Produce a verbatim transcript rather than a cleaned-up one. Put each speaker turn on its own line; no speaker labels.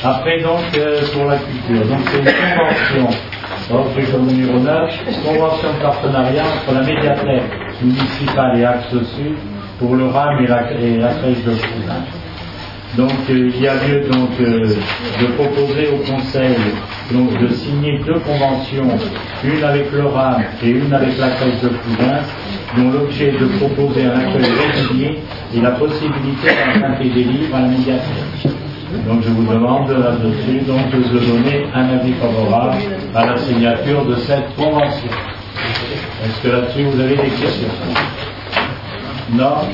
Après, donc, euh, pour la culture, donc c'est une convention, donc comme numéro neuf, convention de partenariat entre la médiathèque municipale et Axe Sud pour le RAM et la, et la crèche de Froudin. Donc euh, il y a lieu donc euh, de proposer au Conseil donc de signer deux conventions, une avec le RAM et une avec la crèche de Froudin, dont l'objet est de proposer un accueil régulier et la possibilité d'emprunter des livres à la médiathèque. Donc je vous demande là-dessus donc de donner un avis favorable à la signature de cette convention. Est-ce que là-dessus vous avez des questions? Non?